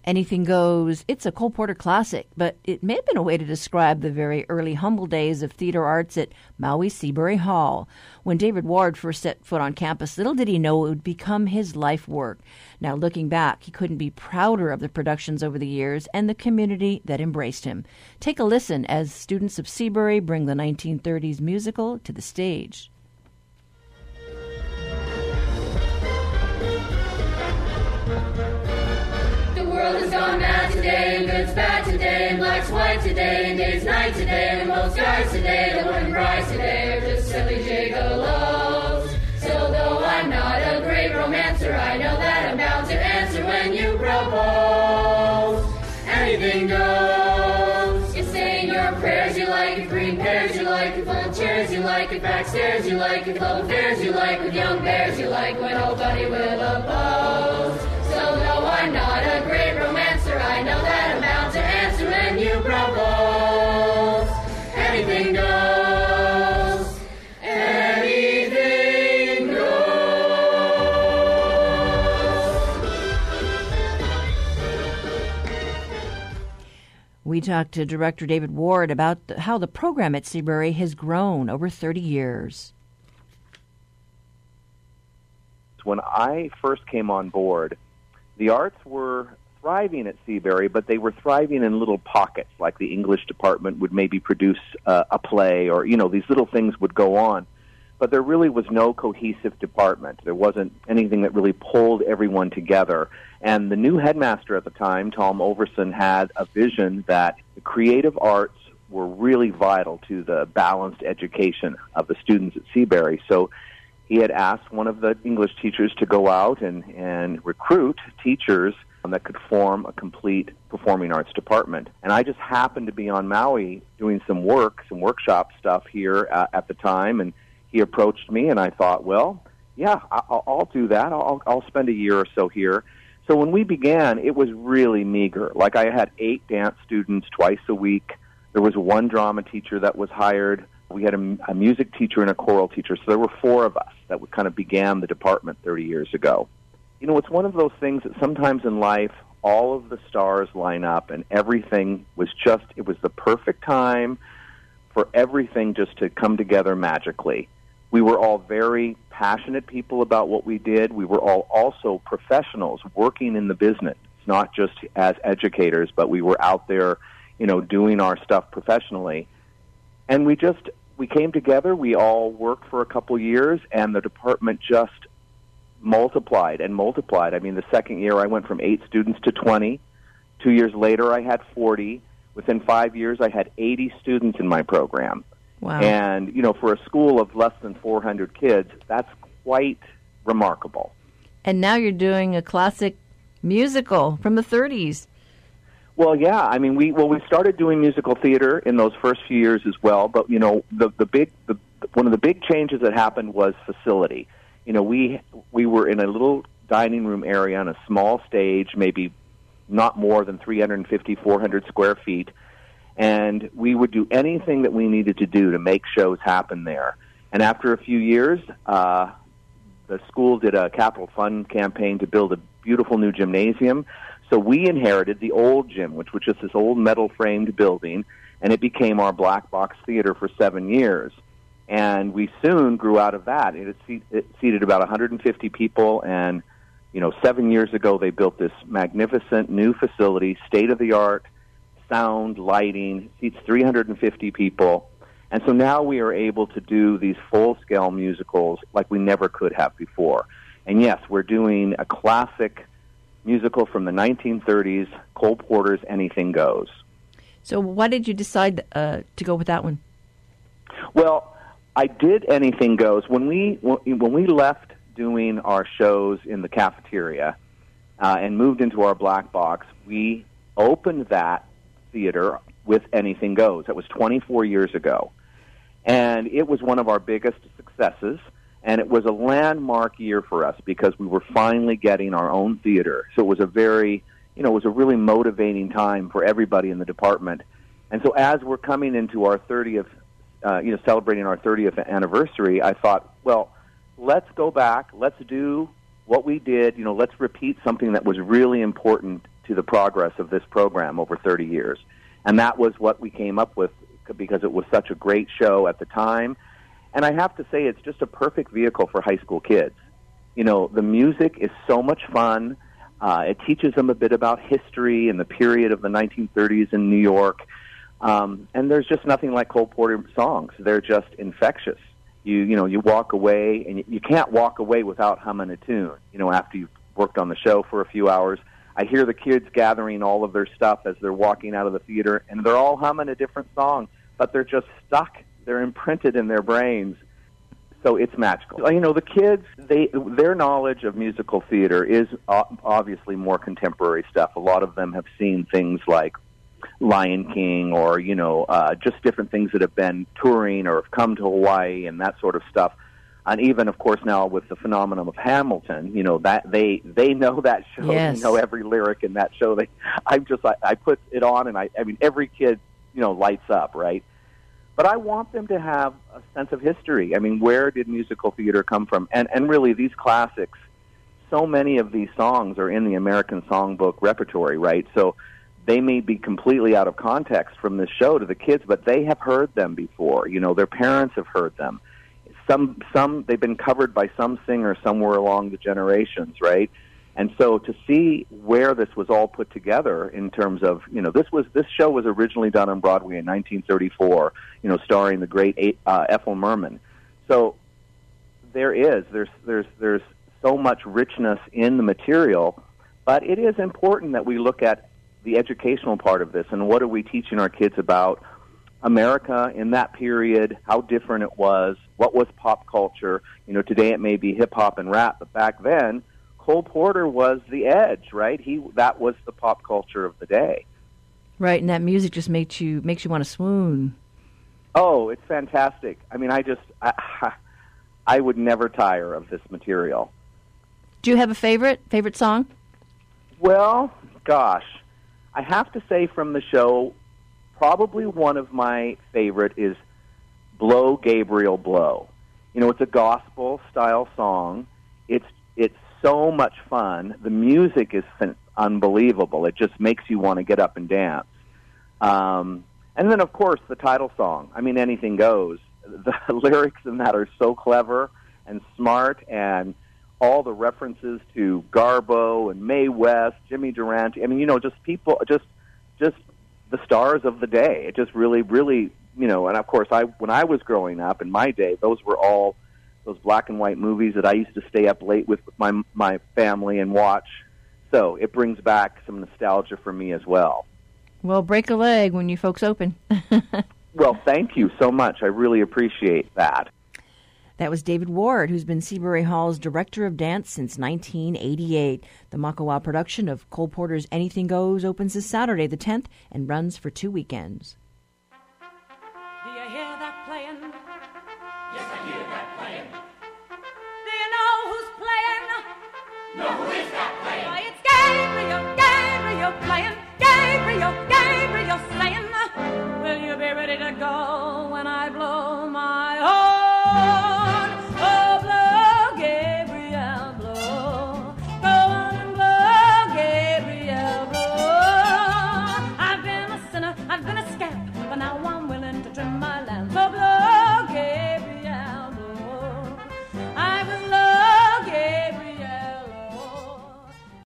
Anything Goes, it's a Cole Porter classic, but it may have been a way to describe the very early humble days of theater arts at Maui Seabury Hall. When David Ward first set foot on campus, little did he know it would become his life work. Now, looking back, he couldn't be prouder of the productions over the years and the community that embraced him. Take a listen as students of Seabury bring the 1930s musical to the stage. The world has gone mad today, and good's bad today, and black's white today, and day's night today, and most guys today, the women prize today, are just silly gigolos. So though I'm not a great romancer, I know that I'm bound to answer when you propose. Anything goes. If saying your prayers you like, if green pears you like, if old chairs you like, if back stairs you like, if love affairs you like, with young bears you like, when old buddy will oppose. So though I'm not a great romancer, I know that I'm bound to answer when you propose. Anything goes. Anything goes. We talked to director David Ward about how the program at Seabury has grown over 30 years. When I first came on board, the arts were thriving at Seabury, but they were thriving in little pockets, like the English department would maybe produce a play, or, these little things would go on. But there really was no cohesive department. There wasn't anything that really pulled everyone together. And the new headmaster at the time, Tom Overson, had a vision that the creative arts were really vital to the balanced education of the students at Seabury. So he had asked one of the English teachers to go out and recruit teachers that could form a complete performing arts department. And I just happened to be on Maui doing some workshop stuff here at the time, and he approached me, and I thought, well, yeah, I'll do that. I'll spend a year or so here. So when we began, it was really meager. Like, I had 8 dance students twice a week. There was one drama teacher that was hired. We had a music teacher and a choral teacher, so there were 4 of us that kind of began the department 30 years ago. It's one of those things that sometimes in life, all of the stars line up, and everything was it was the perfect time for everything just to come together magically. We were all very passionate people about what we did. We were all also professionals working in the business, not just as educators, but we were out there, doing our stuff professionally. And we came together, we all worked for a couple years, and the department just multiplied and multiplied. I mean, the second year I went from 8 students to 20. 2 years later I had 40. Within 5 years I had 80 students in my program. Wow. And, for a school of less than 400 kids, that's quite remarkable. And now you're doing a classic musical from the 30s. Well, yeah. I mean, we started doing musical theater in those first few years as well. But one of the big changes that happened was facility. We were in a little dining room area on a small stage, maybe not more than 350, 400 square feet, and we would do anything that we needed to do to make shows happen there. And after a few years, the school did a capital fund campaign to build a beautiful new gymnasium. So we inherited the old gym, which was just this old metal-framed building, and it became our black box theater for 7 years. And we soon grew out of that. It seated about 150 people, and 7 years ago they built this magnificent new facility, state-of-the-art, sound, lighting, seats 350 people. And so now we are able to do these full-scale musicals like we never could have before. And yes, we're doing a classic musical from the 1930s, Cole Porter's Anything Goes. So why did you decide to go with that one? Well, I did Anything Goes. When we left doing our shows in the cafeteria and moved into our black box, we opened that theater with Anything Goes. That was 24 years ago. And it was one of our biggest successes. And it was a landmark year for us because we were finally getting our own theater. So it was a really motivating time for everybody in the department. And so as we're coming into our 30th, celebrating our 30th anniversary, I thought, well, let's go back, let's do what we did, let's repeat something that was really important to the progress of this program over 30 years. And that was what we came up with because it was such a great show at the time. And I have to say, it's just a perfect vehicle for high school kids. You know, the music is so much fun. It teaches them a bit about history and the period of the 1930s in New York. And there's just nothing like Cole Porter songs. They're just infectious. You walk away, and you can't walk away without humming a tune, after you've worked on the show for a few hours. I hear the kids gathering all of their stuff as they're walking out of the theater, and they're all humming a different song, but they're just stuck. They're imprinted in their brains. So it's magical. The kids, their knowledge of musical theater is obviously more contemporary stuff. A lot of them have seen things like Lion King or, just different things that have been touring or have come to Hawaii and that sort of stuff. And even, of course, now with the phenomenon of Hamilton, that they know that show. Yes. They know every lyric in that show. I put it on, and I mean, every kid, lights up, right? But I want them to have a sense of history. I mean, where did musical theater come from? And really, these classics, so many of these songs are in the American Songbook repertory, right? So they may be completely out of context from this show to the kids, but they have heard them before. Their parents have heard them. Some they've been covered by some singer somewhere along the generations, right? And so to see where this was all put together in terms of, this show was originally done on Broadway in 1934, starring the great Ethel Merman. So there's so much richness in the material, but it is important that we look at the educational part of this and what are we teaching our kids about America in that period, how different it was, what was pop culture. Today it may be hip-hop and rap, but back then, Cole Porter was the edge, right? That was the pop culture of the day. Right, and that music just makes you want to swoon. Oh, it's fantastic. I mean, I would never tire of this material. Do you have a favorite song? Well, gosh, I have to say from the show, probably one of my favorite is Blow, Gabriel, Blow. It's a gospel-style song. It's so much fun. The music is unbelievable. It just makes you want to get up and dance. And then, of course, the title song. I mean, Anything Goes. The lyrics in that are so clever and smart, and all the references to Garbo and Mae West, Jimmy Durante. I mean, just people, just the stars of the day. It just really, really, and of course, when I was growing up in my day, those were all those black and white movies that I used to stay up late with my family and watch. So it brings back some nostalgia for me as well. Well, break a leg when you folks open. Well, thank you so much. I really appreciate that. That was David Ward, who's been Seabury Hall's Director of Dance since 1988. The Makawa production of Cole Porter's Anything Goes opens this Saturday, the 10th, and runs for 2 weekends. Do you hear that playing? Yes, I hear that playing. Do you know who's playing? No, who is that playing? Why, it's Gabriel, Gabriel playing. Gabriel, Gabriel saying, will you be ready to go when I blow my horn? Oh, blow, Gabriel, blow. Go on and blow, Gabriel, blow. I've been a sinner, I've been a scamp, but now I'm